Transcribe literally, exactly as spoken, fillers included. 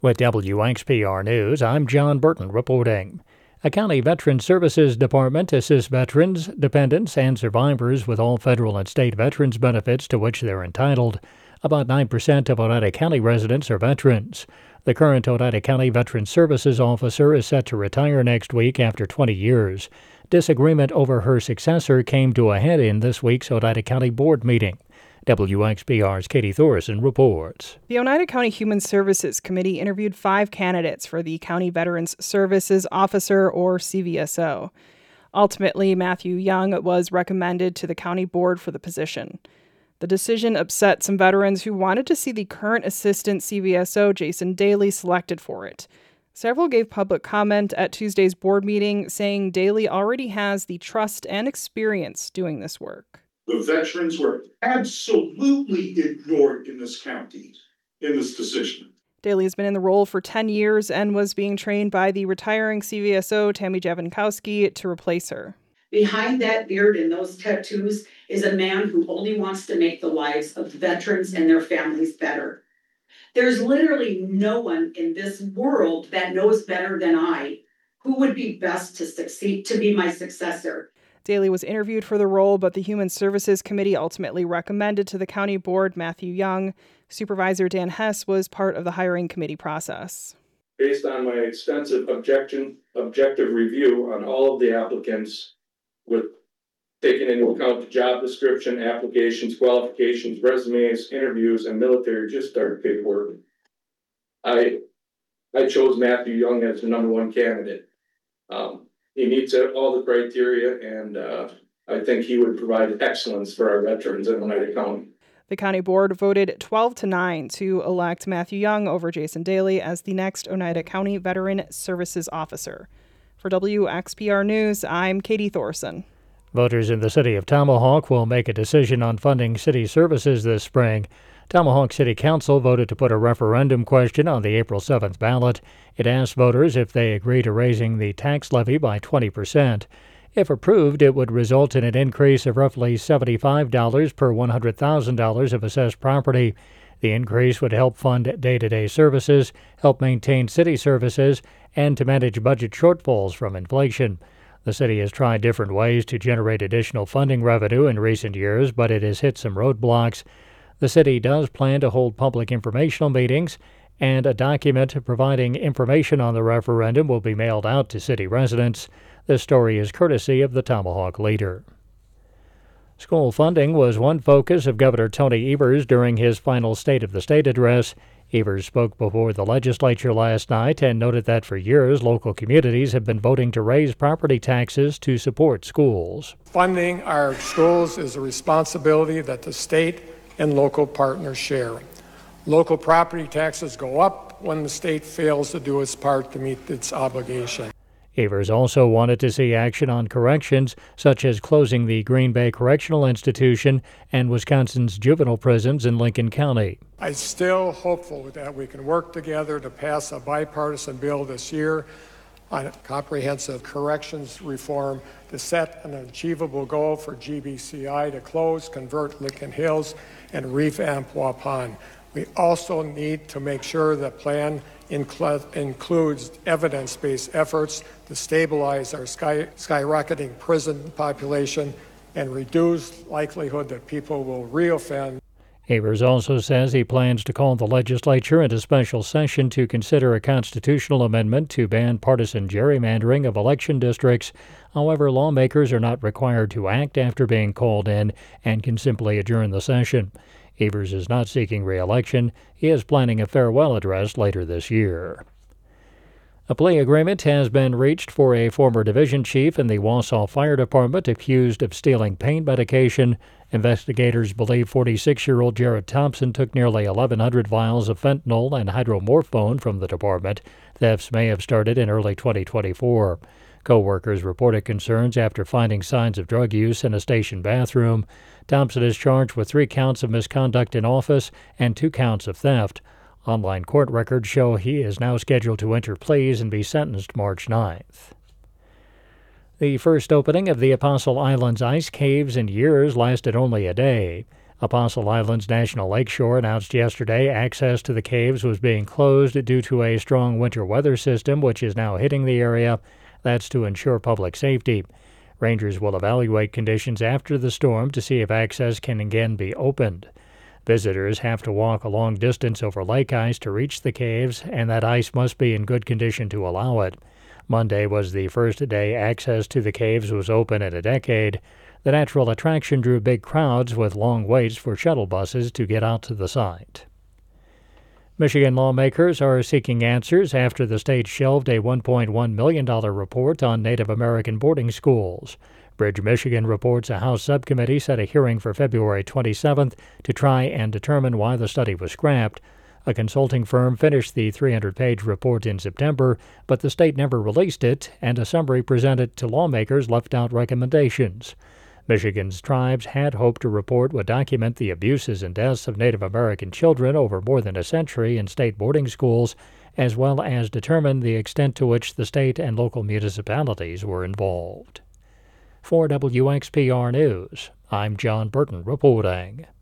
With W X P R News, I'm John Burton reporting. A county Veterans Services Department assists veterans, dependents, and survivors with all federal and state veterans benefits to which they're entitled. About nine percent of Oneida County residents are veterans. The current Oneida County Veterans Services officer is set to retire next week after twenty years. Disagreement over her successor came to a head in this week's Oneida County Board meeting. W X P R's Katie Thorson reports. The Oneida County Human Services Committee interviewed five candidates for the County Veterans Services Officer, or C V S O. Ultimately, Matthew Young was recommended to the county board for the position. The decision upset some veterans who wanted to see the current assistant C V S O, Jason Daly, selected for it. Several gave public comment at Tuesday's board meeting, saying Daly already has the trust and experience doing this work. The veterans were absolutely ignored in this county in this decision. Daly has been in the role for ten years and was being trained by the retiring C V S O, Tammy Javinkowski, to replace her. Behind that beard and those tattoos is a man who only wants to make the lives of veterans and their families better. There's literally no one in this world that knows better than I who would be best to succeed, to be my successor. Daly was interviewed for the role, but the Human Services Committee ultimately recommended to the county board Matthew Young. Supervisor Dan Hess was part of the hiring committee process. Based on my extensive objection, objective review on all of the applicants, with taking into account the job description, applications, qualifications, resumes, interviews, and military just start paperwork, I I chose Matthew Young as the number one candidate. Um, He meets all the criteria, and uh, I think he would provide excellence for our veterans in Oneida County. The county board voted twelve to nine to elect Matthew Young over Jason Daly as the next Oneida County Veteran Services Officer. For W X P R News, I'm Katie Thorson. Voters in the city of Tomahawk will make a decision on funding city services this spring. Tomahawk City Council voted to put a referendum question on the April seventh ballot. It asked voters if they agree to raising the tax levy by twenty percent. If approved, it would result in an increase of roughly seventy-five dollars per one hundred thousand dollars of assessed property. The increase would help fund day-to-day services, help maintain city services, and to manage budget shortfalls from inflation. The city has tried different ways to generate additional funding revenue in recent years, but it has hit some roadblocks. The city does plan to hold public informational meetings, and a document providing information on the referendum will be mailed out to city residents. This story is courtesy of the Tomahawk Leader. School funding was one focus of Governor Tony Evers during his final State of the State address. Evers spoke before the legislature last night and noted that for years local communities have been voting to raise property taxes to support schools. Funding our schools is a responsibility that the state and local partners share. Local property taxes go up when the state fails to do its part to meet its obligation. Evers also wanted to see action on corrections, such as closing the Green Bay Correctional Institution and Wisconsin's juvenile prisons in Lincoln County. I'm still hopeful that we can work together to pass a bipartisan bill this year on comprehensive corrections reform to set an achievable goal for G B C I to close, convert Lincoln Hills, and revamp Waupun. We also need to make sure the plan incl- includes evidence-based efforts to stabilize our sky- skyrocketing prison population and reduce likelihood that people will reoffend. Evers also says he plans to call the legislature into special session to consider a constitutional amendment to ban partisan gerrymandering of election districts. However, lawmakers are not required to act after being called in and can simply adjourn the session. Evers is not seeking re-election. He is planning a farewell address later this year. A plea agreement has been reached for a former division chief in the Wausau Fire Department accused of stealing pain medication. Investigators believe forty-six-year-old Jared Thompson took nearly eleven hundred vials of fentanyl and hydromorphone from the department. Thefts may have started in early twenty twenty-four. Co-workers reported concerns after finding signs of drug use in a station bathroom. Thompson is charged with three counts of misconduct in office and two counts of theft. Online court records show he is now scheduled to enter pleas and be sentenced March ninth. The first opening of the Apostle Islands ice caves in years lasted only a day. Apostle Island's National Lakeshore announced yesterday access to the caves was being closed due to a strong winter weather system which is now hitting the area. That's to ensure public safety. Rangers will evaluate conditions after the storm to see if access can again be opened. Visitors have to walk a long distance over lake ice to reach the caves, and that ice must be in good condition to allow it. Monday was the first day access to the caves was open in a decade. The natural attraction drew big crowds with long waits for shuttle buses to get out to the site. Michigan lawmakers are seeking answers after the state shelved a one point one million dollars report on Native American boarding schools. Bridge, Michigan reports a House subcommittee set a hearing for February twenty-seventh to try and determine why the study was scrapped. A consulting firm finished the three hundred page report in September, but the state never released it, and a summary presented to lawmakers left out recommendations. Michigan's tribes had hoped a report would document the abuses and deaths of Native American children over more than a century in state boarding schools, as well as determine the extent to which the state and local municipalities were involved. For W X P R News, I'm John Burton reporting.